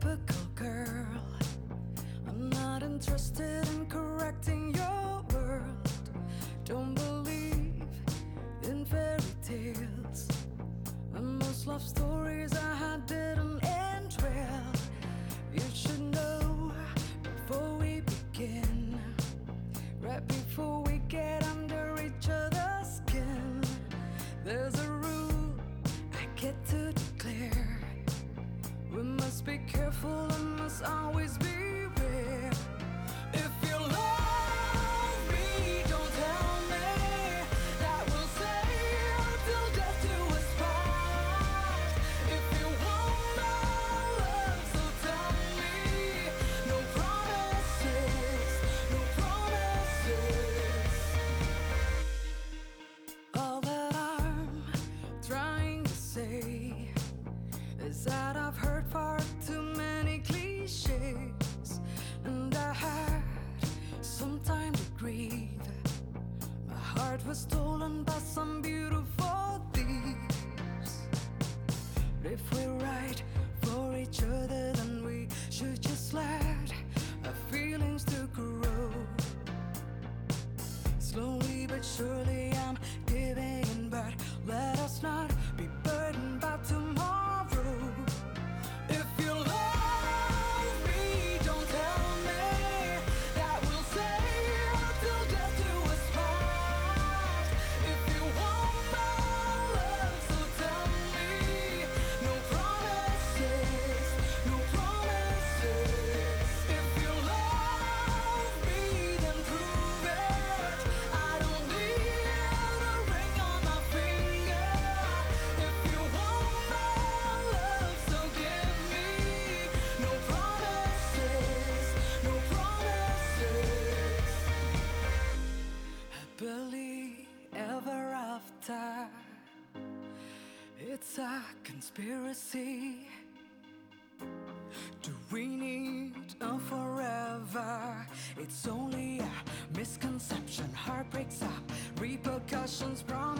typical girl. I'm not interested in correcting your world. Don't believe in fairy tales, and most love stories I had didn't end well. You should know before we begin, right before we get under each other's skin, there's a rule I get to declare. We must be careful and must always beware. If you love me, don't tell me that we'll stay till death do us part. If you want my love, so tell me. No promises, no promises. All that I'm trying to say is that I've heard far too many cliches, and I had some time to grieve. My heart was stolen by some beautiful thieves. But if we're right for each other, then we should just let our feelings to grow. Slowly but surely I'm giving in, but let us not be burdened by tomorrow. If you love me, don't tell me that we'll stay till death do us part. If you want my love, so tell me. No promises, no promises. If you love me, then prove it. I don't need a ring on my finger. If you want my love, so give me. No promises, no promises. Happily ever after, it's a conspiracy. Do we need a forever? It's only a misconception. Heartbreaks up, repercussions.